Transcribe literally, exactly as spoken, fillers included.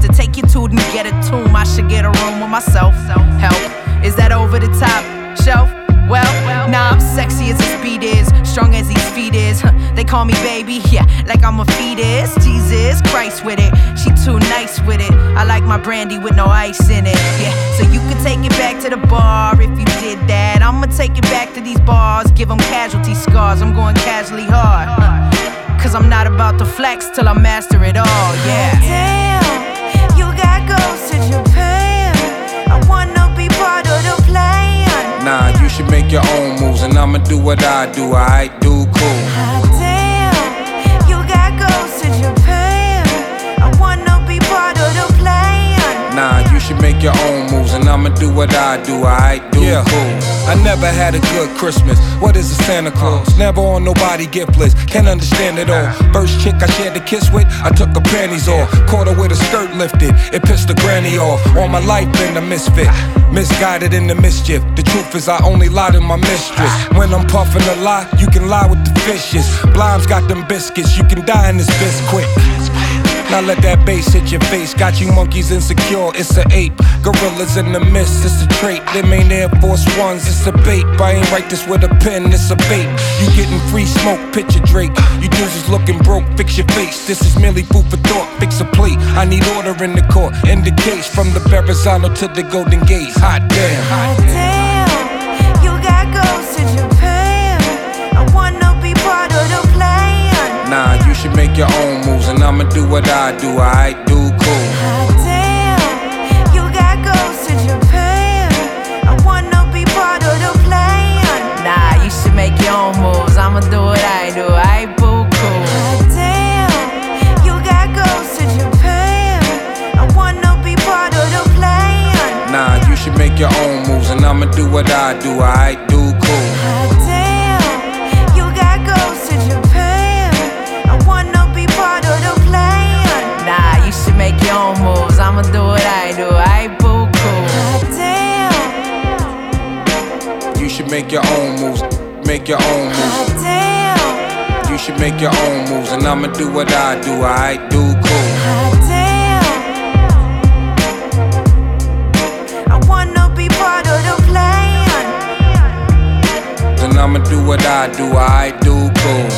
take you to and get a tomb. I should get a room with myself. Help, is that over the top shelf? Well, nah, I'm sexy as his beat is, strong as his feet is. Huh, they call me baby, yeah, like I'm a fetus. Jesus Christ with it, she too nice with it. I like my brandy with no ice in it, yeah. So you can take it back to the bar if you did that. I'ma take it back to these bars, give them casualty scars. I'm going casually hard, huh, cause I'm not about to flex till I master it all, yeah. Damn, you got goals to Japan. I wanna be part of the plan. Nah, you should make your own moves, and I'ma do what I do, I do cool. Hot damn, you got goals to Japan. I wanna be part of the plan. Nah, you should make your own moves, and I'ma do what I do, I do yeah. cool. I never had a good Christmas. What is a Santa Claus? Never on nobody gift list. Can't understand it all. First chick I shared a kiss with, I took her panties off. Caught her with a skirt lifted. It pissed the granny off. All my life been a misfit. Misguided in the mischief. The truth is I only lie to my mistress. When I'm puffing a lie, you can lie with the fishes. Blimes got them biscuits. You can die in this biz quick. Now let that bass hit your face. Got you monkeys insecure, it's a ape. Gorillas in the mist, it's a trait. Them ain't Air Force Ones, it's a bait. I ain't write this with a pen, it's a bait. You getting free smoke, picture Drake. You dudes is looking broke, fix your face. This is merely food for thought, fix a plate. I need order in the court, in the case. From the Verrazano to the Golden Gate. Hot damn. Hot damn, you got goals to Japan. I wanna be part of the plan. Nah, you should make your own moves, and I'ma do what I do, I do cool. Hot damn, you got goals to Japan. I wanna be part of the plan. Nah, you should make your own moves, I'ma do what I do, I boo cool. Hot damn, you got goals to Japan. I wanna be part of the plan. Nah, you should make your own moves, and I'ma do what I do, I do cool. Hot damn, you got goals to Japan. I wanna be part of the plan. Nah, you should make your own moves, I'ma do what I do, I boo cool. Hot damn, You should make your own moves, make your own moves. hot damn, You should make your own moves, and I'ma do what I do, I do cool. hot damn. I wanna be part of the plan. And I'ma do what I do, I do cool.